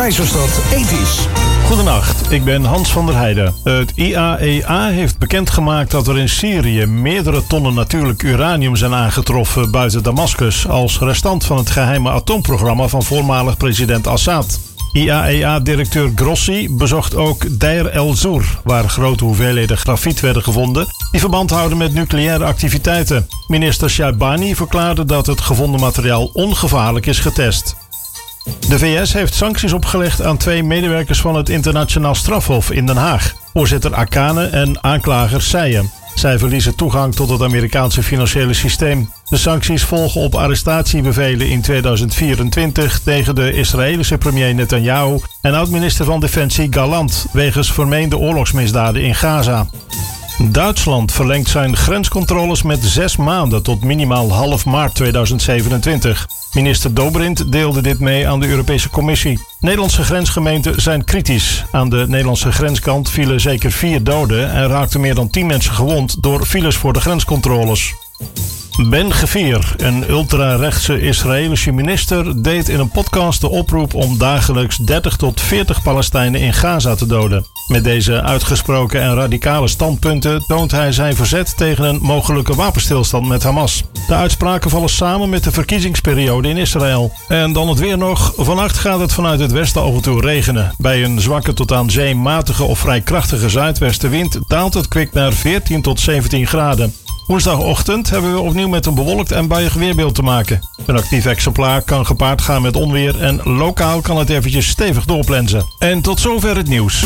Keizersstad ethisch. Goedenacht, ik ben Hans van der Heijden. Het IAEA heeft bekendgemaakt dat er in Syrië meerdere tonnen natuurlijk uranium zijn aangetroffen buiten Damascus als restant van het geheime atoomprogramma van voormalig president Assad. IAEA-directeur Grossi bezocht ook Deir el-Zour, waar grote hoeveelheden grafiet werden gevonden die verband houden met nucleaire activiteiten. Minister Shaibani verklaarde dat het gevonden materiaal ongevaarlijk is getest. De VS heeft sancties opgelegd aan 2 medewerkers van het Internationaal Strafhof in Den Haag, voorzitter Akane en aanklager Seyem. Zij verliezen toegang tot het Amerikaanse financiële systeem. De sancties volgen op arrestatiebevelen in 2024 tegen de Israëlische premier Netanyahu en oud-minister van Defensie Gallant wegens vermeende oorlogsmisdaden in Gaza. Duitsland verlengt zijn grenscontroles met 6 maanden tot minimaal half maart 2027. Minister Dobrindt deelde dit mee aan de Europese Commissie. Nederlandse grensgemeenten zijn kritisch. Aan de Nederlandse grenskant vielen zeker 4 doden en raakten meer dan 10 mensen gewond door files voor de grenscontroles. Ben Gvir, een ultrarechtse Israëlische minister, deed in een podcast de oproep om dagelijks 30 tot 40 Palestijnen in Gaza te doden. Met deze uitgesproken en radicale standpunten toont hij zijn verzet tegen een mogelijke wapenstilstand met Hamas. De uitspraken vallen samen met de verkiezingsperiode in Israël. En dan het weer nog. Vannacht gaat het vanuit het westen af en toe regenen. Bij een zwakke tot aan zee matige of vrij krachtige zuidwestenwind daalt het kwik naar 14 tot 17 graden. Woensdagochtend hebben we opnieuw met een bewolkt en buiig weerbeeld te maken. Een actief exemplaar kan gepaard gaan met onweer en lokaal kan het eventjes stevig doorplensen. En tot zover het nieuws.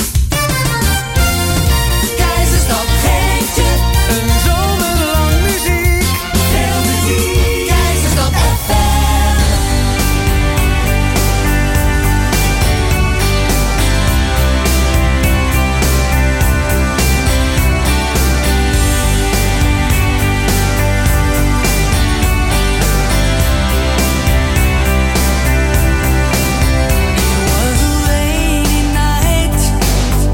Keizersstad geeft je een zomerlang muziek. Veel muziek. Keizersstad FM. It was a rainy night.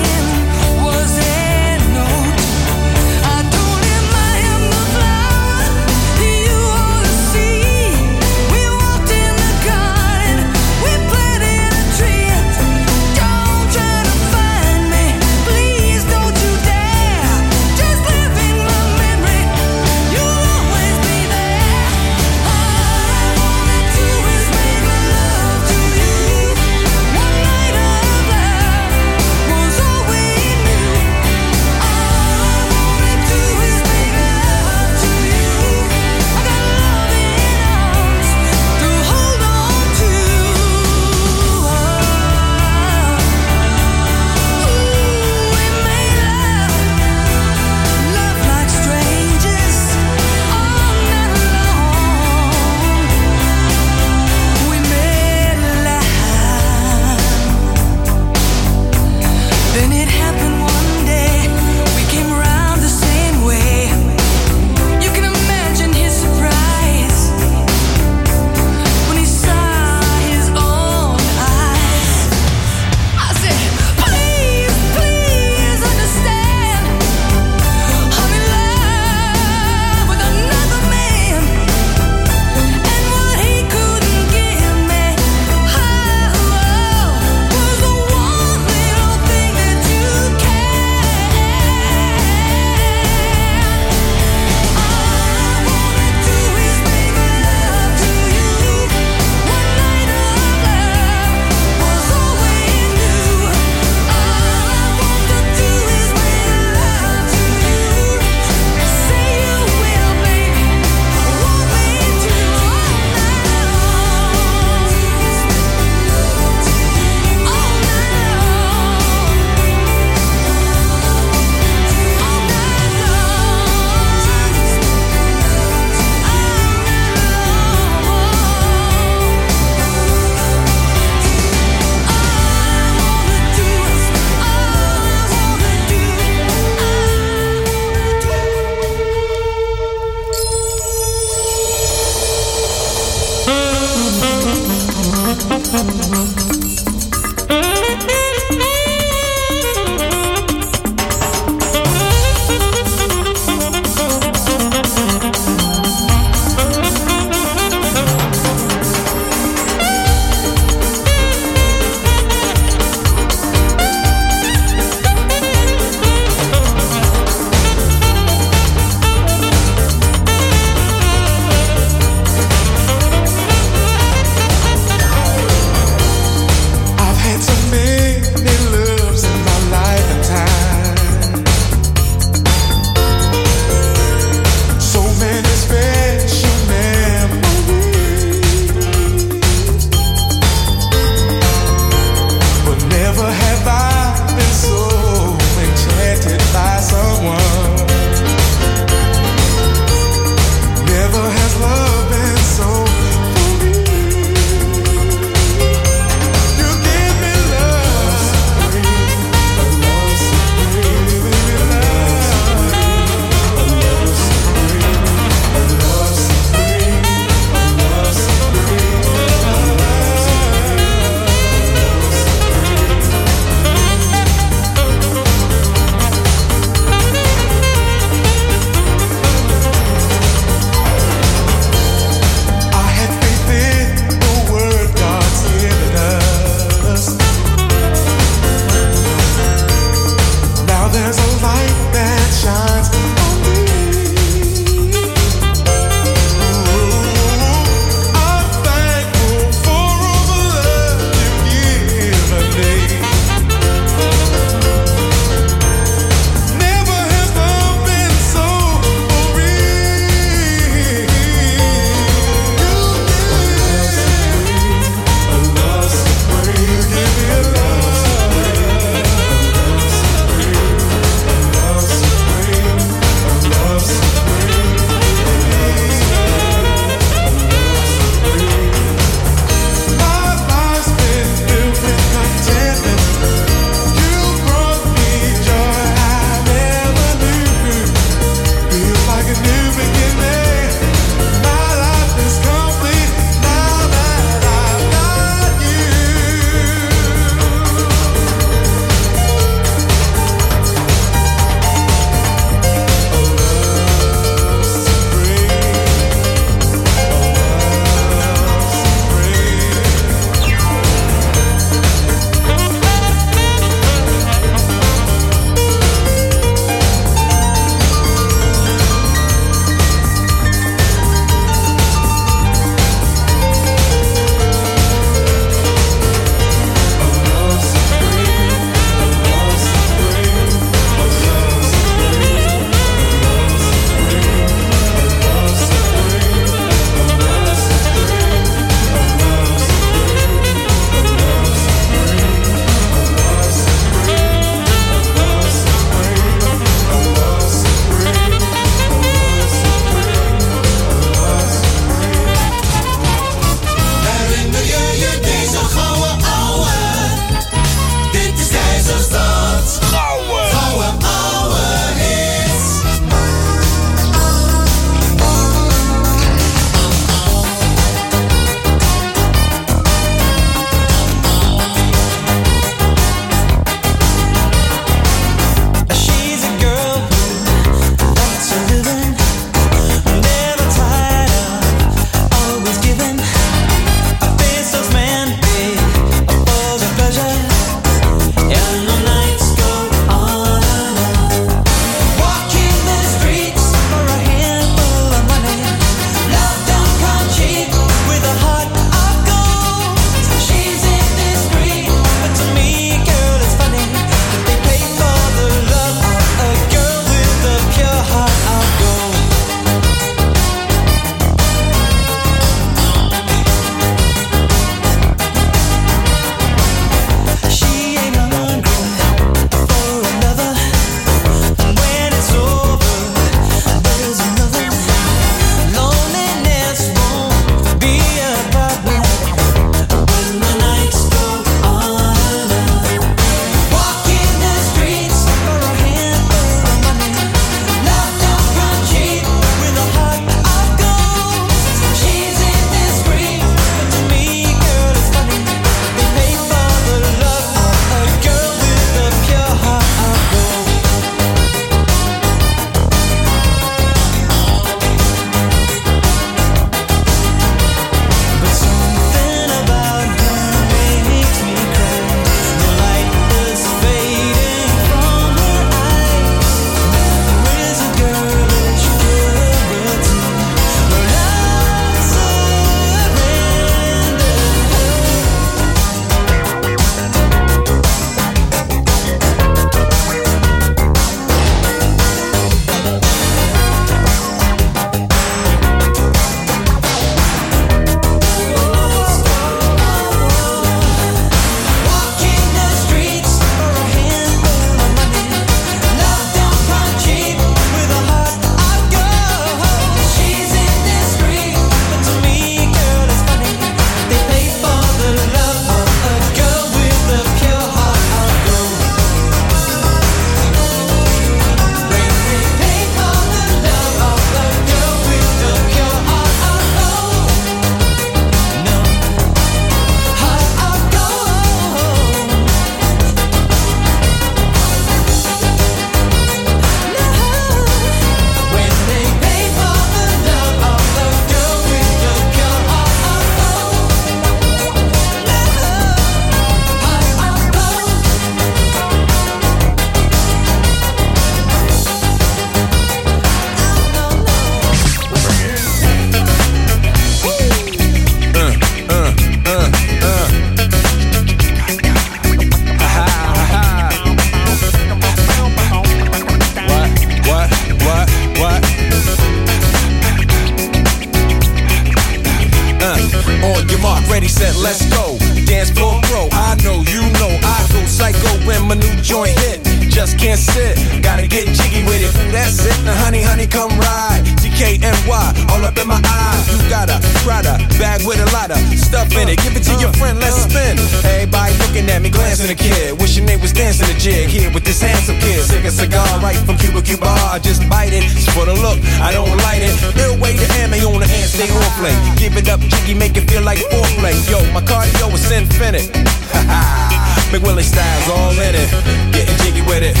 can't sit. Gotta get jiggy with it. Ooh, that's it. Now, honey, honey, come ride. DKNY, all up in my eye. You got a Prada bag with a lot of stuff in it. Give it to your friend, let's spin. Everybody looking at me, glancing a kid. Wishing they was dancing a jig here with this handsome kid. Sick a cigar right from Cuba Cuba. I just bite it. It's for the look, I don't light it. Ill way to ammo on the hand, stay on play. Give it up, jiggy, make it feel like foreplay. Yo, my cardio is infinite. Ha ha. Big Willie style's all in it. Getting jiggy with it.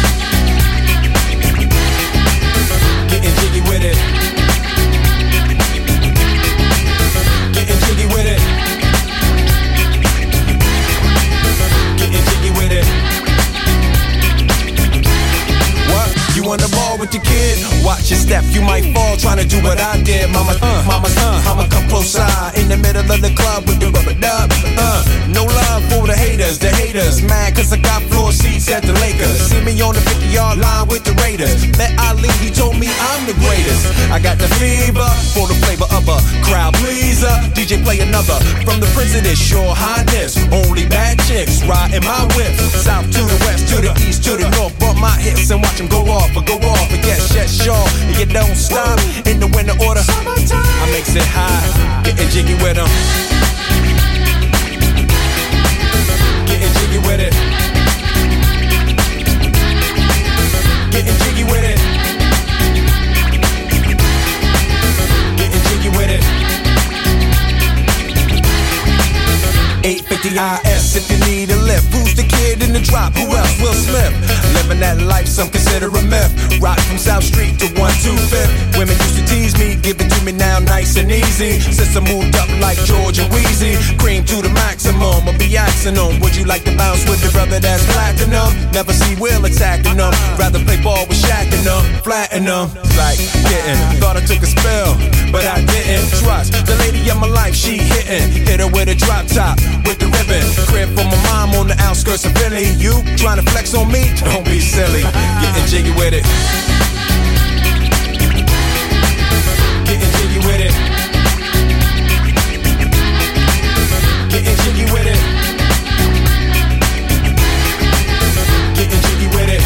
Getting jiggy with it. Getting jiggy with it. Getting jiggy with it. What? You on the ball with your kid? Watch your step, you might fall trying to do what I did. Mama, I'ma come close side in the middle of the club with the rubber dub. No love for the haters, mad cause I got floor seats at the Lakers. See me on the 50-yard line with the Raiders. Met Ali, he told me I'm the greatest. I got the fever for the flavor of a crowd pleaser. DJ play another from the Prince of this Your Highness. Only bad chicks riding my whip. South to the west, to the east, to the north. Bump my hips and watch them go off. And yes, sure. And you don't stop in the winter order. I makes it high, getting jiggy with them. Getting jiggy with it. Getting jiggy with it. Getting jiggy with it. 850 IS if you need a lift. Who's the kid in the drop? Who else? Will Smith. Living that life, some consider a myth. Rock from South Street to 125th. Women used to tease me, give it to me now nice and easy. Since I moved up like George and Wheezy, cream to the maximum, I'll be axing them. Would you like to bounce with the brother that's platinum? Never see Will attacking them. Rather play ball with Shaq and them, flatten them. Like getting, thought I took a spell, but I didn't. Trust the lady of my life, she hitting. Hit her with a drop top, with the ribbon. Crib for my mom on the outskirts of Philly. You trying to flex on me? Don't be silly. Getting jiggy with it. Getting jiggy with it. Getting jiggy with it. Getting jiggy with it.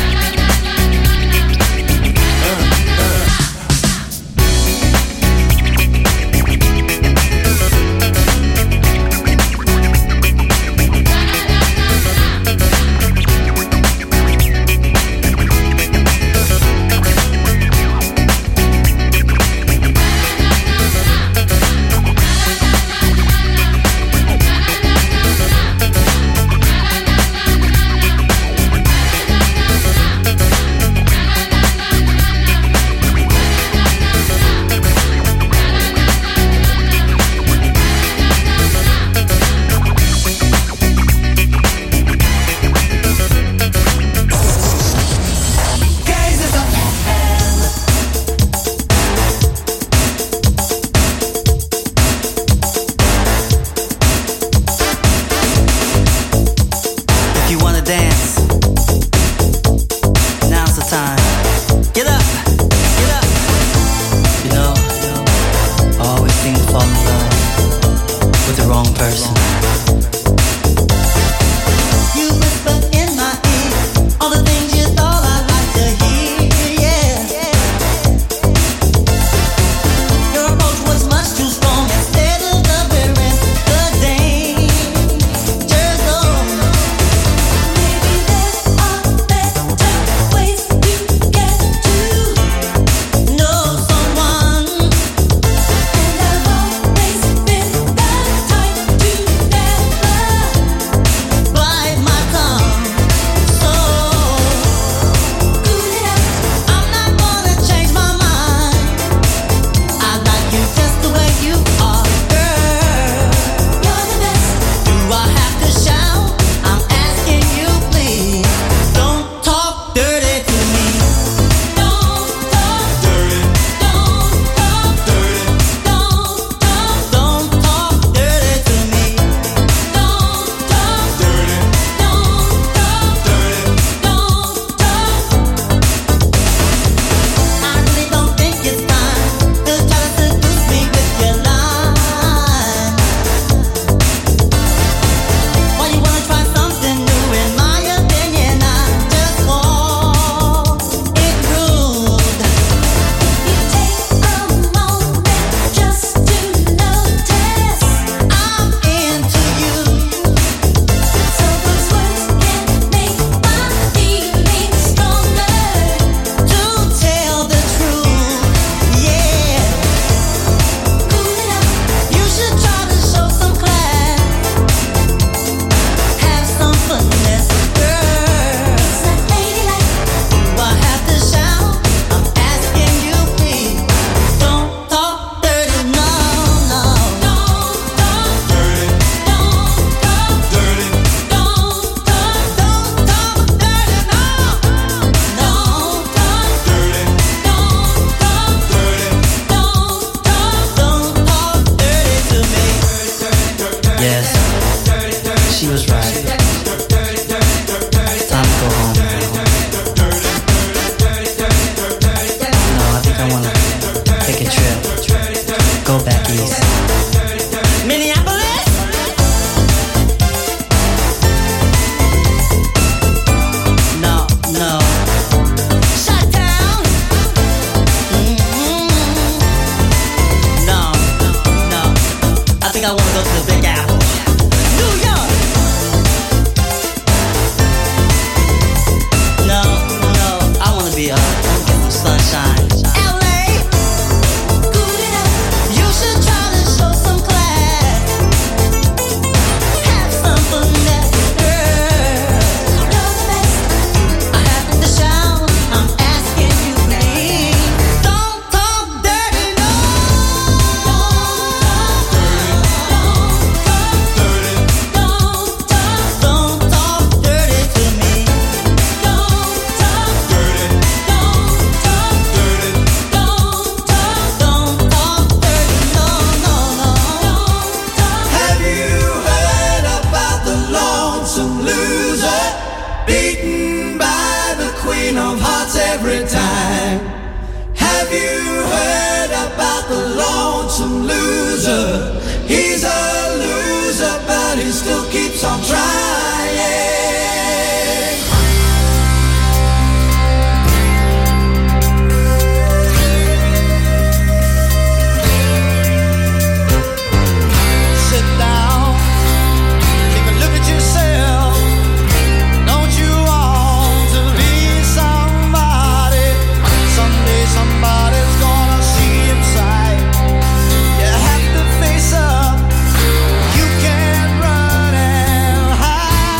lonesome loser, beaten by the queen of hearts every time. Have you heard about the lonesome loser? He's a loser, but he still keeps on trying. Somebody's gonna see inside. You have to face up. You can't run and hide.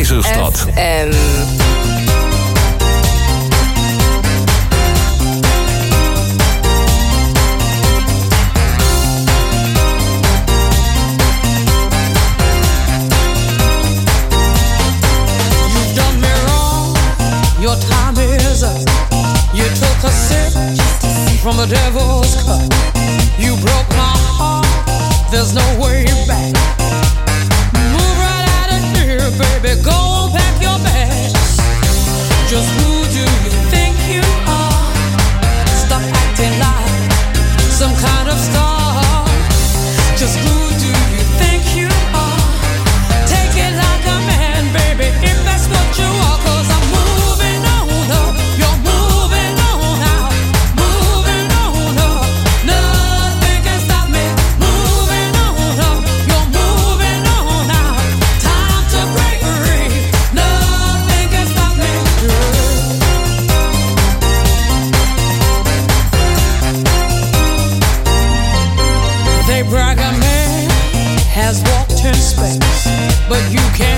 Keizerstad. FM. Your time is up. You took a sip from the devil's cup. You broke my heart. There's no way back. Move right out of here, baby. Go pack your bags. Just who do you think you are? Stop acting like some kind of star. Just who do you think you are? Take it like a man, baby, if that's what you are. 'Cause I'm moving on up. You're moving on out. Moving on up. Nothing can stop me. Moving on up. You're moving on out. Time to break free. Nothing can stop me. They brag a man has walked in space, but you can't